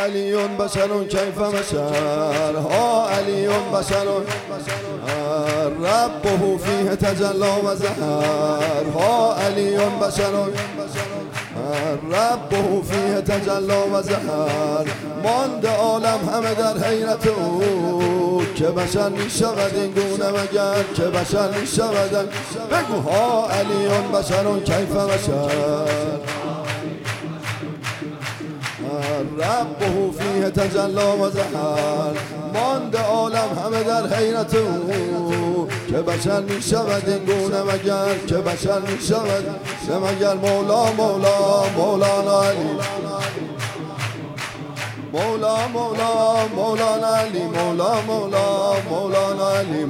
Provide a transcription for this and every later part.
علی بشر کیف بشر ها علی بشر ربه فیه تجلی و ظهر ها علی بشر ربه فیه تجلی و ظهر مانده عالم همه در حیرت او که بشر می شود این گونه مگر که بشر می شود بگو ها علی بشر کیف بشر ربه فیه تجلی و ظهر مانده عالم همه در حیرت او که بشر می شود این گونه مگر که بشر می شود مگر مولانا علی مولانا علی مولانا علی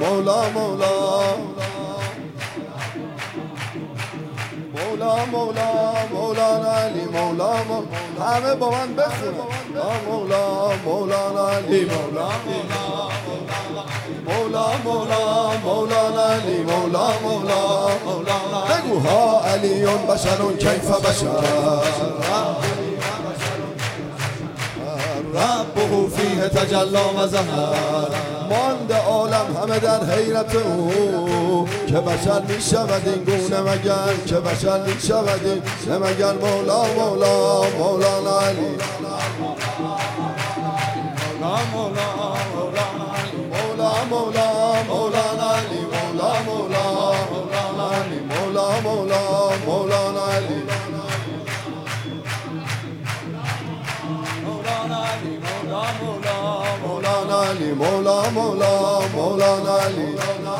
مولانا علی همه با من بخونن مولانا علی مولانا علی بگو ها علی بشر کیف بشر ربه فیه تجلی و ظهر مانده عالم همه در حیرت او که بشر می شود این گونه مگر که بشر می شود این مگر مولانا علی مولانا علی مولانا علی مولانا علی مولانا علی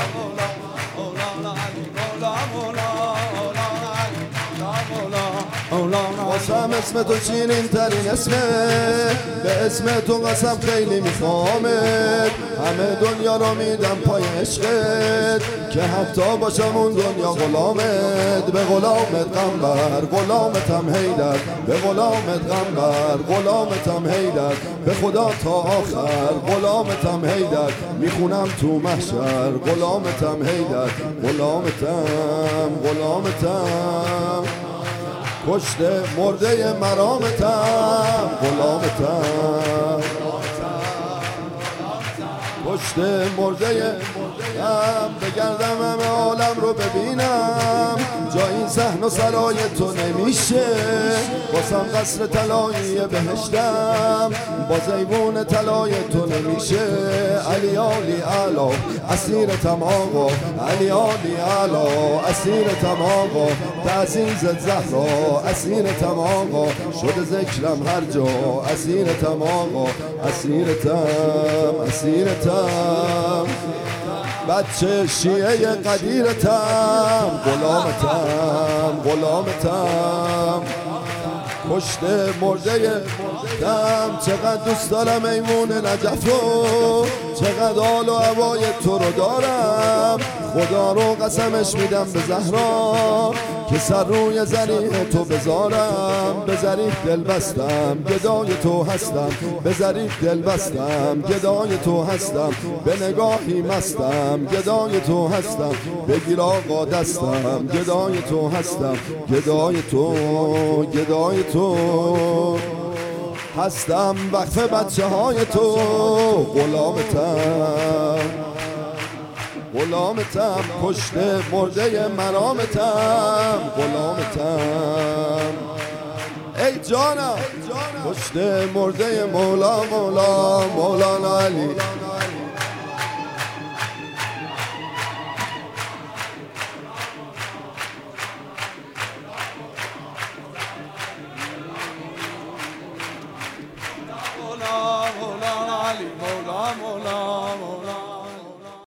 واسم اسم تو شیرین ترین اسمه به اسم تو قسم خیلی میخوامت همه دنیا رو میدم پای عشقت که حتی باشم اون دنیا غلامت به غلامت قنبر غلامتم حیدر به غلامت قنبر غلامتم حیدر به خدا تا آخر غلامتم حیدر میخونم تو محشر غلامتم حیدر غلامتم کشته مرده مرامتم غلامتم کشته مرده بگردم همه عالم رو ببینم جا این صحن و سرای تو نمیشه باسم قصر طلایی بهشتم با زیبون طلای تو نمیشه علی علا اسیرتم آقا علی علا اسیرتم آقا تعزیز زهرا اسیرتم آقا شده ذکرم هر جا اسیرتم آقا اسیرتم بچه شیعه قدیرتم غلامتم کشته مرده دم چقدر دوست دارم ایمون نجفو چقدر حال و هوای تو رو دارم خدا رو قسمش میدم به زهرا که سر روی زریح تو بذارم به زریح دل بستم گدای تو هستم به زریح دل بستم گدای تو هستم به نگاهی مستم گدای تو هستم بگیر آقا دستم گدای تو هستم گدای تو هستم وقف بچه های تو غلامتم کشته مرده مرامتم غلامتم ای جانم کشته مرده مولانا علی مولانا علی مولانا